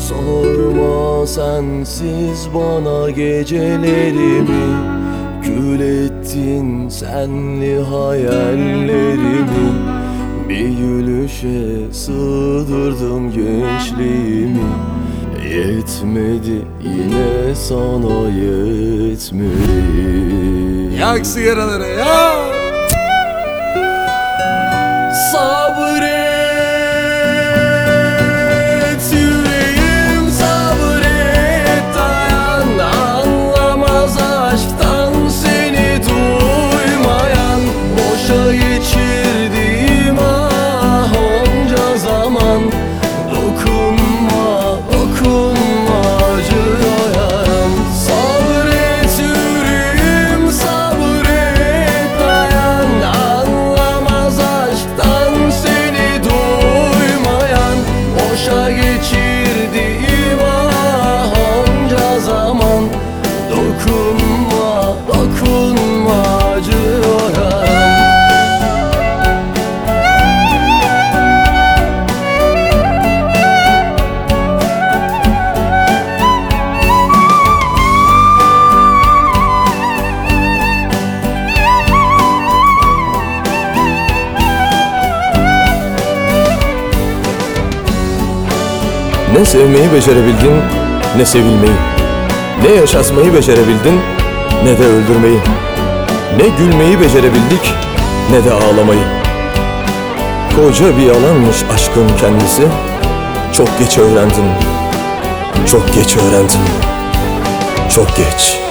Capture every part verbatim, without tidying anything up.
Sorma sensiz bana gecelerimi, kül ettin senli hayallerimi. Bir gülüşe sığdırdım gençliğimi. Yetmedi yine sana yetmedi. Yak sigaraları ya. Sabret yüreğim sabret, dayan. Anlamaz aşktan seni duymayan. Boşa geçirdiğim ah onca zaman. Dokunma, dokunma, acıyor yaram. Sabret yüreğim sabret, dayan. Anlamaz aşktan seni duymayan. Boşa geçirdiğim ah onca zaman. Dokunma, dokunma, acıyor yaram. Ne sevmeyi becerebildin, ne sevilmeyi. Ne yaşatmayı becerebildin, ne de öldürmeyi. Ne gülmeyi becerebildik, ne de ağlamayı. Koca bir yalanmış aşkın kendisi. Çok geç öğrendin, çok geç öğrendin, çok geç.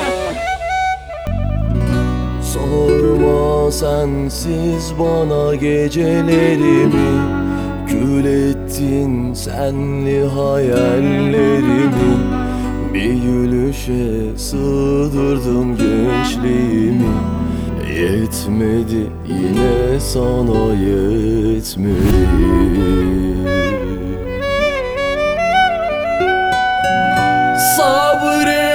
Sorma sensiz bana gecelerimi, kül ettin senli hayallerimi. Bir gülüşe sığdırdım gençliğimi. Yetmedi yine sana yetmedi. Sabret